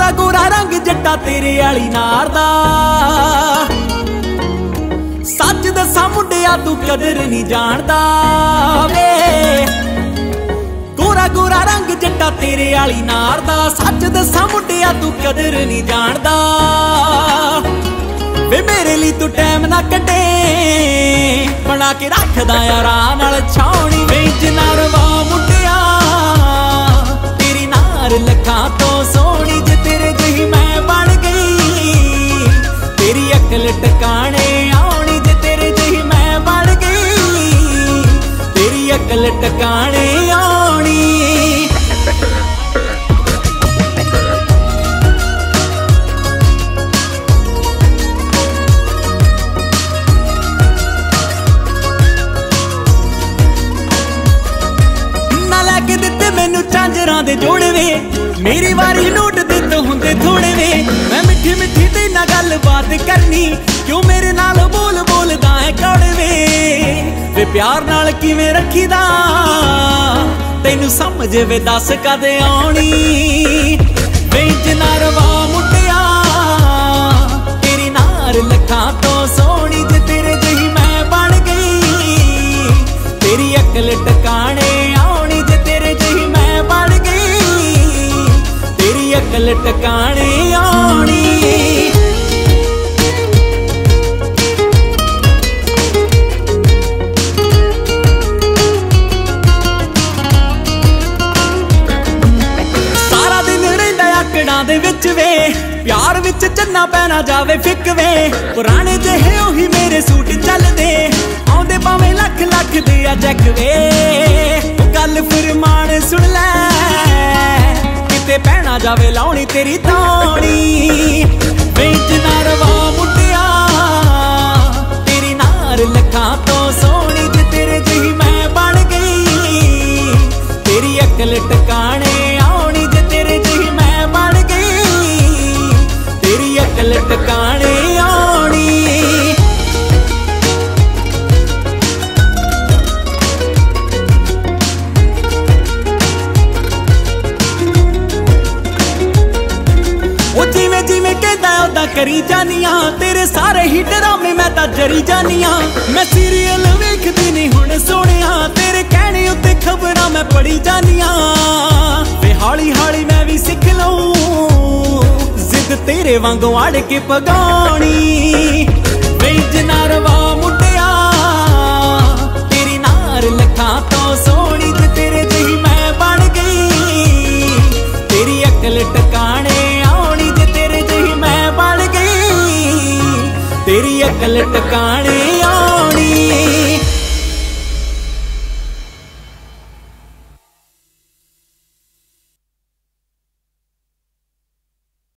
गोरा गोरा रंग जट्टा तेरे आली नार दा सच दसा मुंडिया तू कदर नहीं जानदा वे गोरा गोरा रंग जट्टा तेरे आली नार दा सच दसा मुंडिया तू कदर नहीं जानदा वे मेरे लिए तू टाइम ना कटे बना के रखदा यारां नाल छावनी वे जनारवा मुंडिया तेरी नार लखां तो सोहनी जे तेरे जही मैं बन गई तेरी अकल टकाने आउणी जे तेरे जही मैं बन गई तेरी अकल टकाने आउणी मैनू झांजरां दे जोड़े वे मेरी वारी नोट दे तो हुंदे थोड़े वे मैं मिठी मिठी ते ना गल बात करनी क्यों मेरे नाल बोल बोलदा है कौड़े वे प्यार नाल किवें रखीदा तैनू समझ वे दस कदे आउणी वे जनारवा मुंडिया तेरी नार लखां तो सोहनी जे तेरे जही मैं बन गई तेरी अकल टकाने आउणी जे तेरे जही मैं बन गई तेरी अकल टकाने आउणी सारा दिन रहिंदा आकड़ां दे विच वे प्यार विच चन्ना पैना जावे फिक वे पुराने जेहे ओही मेरे सूट चलदे आउंदे भावें लख लख दे आ जग वे गल फरमान सुन लै किते पैना जावे लाउणी तेरी ताणी वे जनारवा मुंडिया तेरी नार लखां तो सोहनी जे तेरे जही मैं बन गई तेरी अकल टकाने आउणी जे तेरे जही मैं बन गई तेरी अकल टकाने आउणी जिमें जिमें कहदा उदा करी जानिया तेरे सारे ही ड्रामे मैं तां जरी जानिया मैं सीरियल वेखदी नहीं हुण सोहणिया तेरे कहने उत्ते खबरां मैं पढ़ी जानिया वे हौली हौली मैं भी सिख लऊं जिद तेरे वांगू अड़ के पगाउणी वे जनारवा मुंडिया तेरी नार लखां तो सोहनी जे तेरे जही मैं बन गई तेरी अकल टकाने तेरी अकल टकाने आउणी।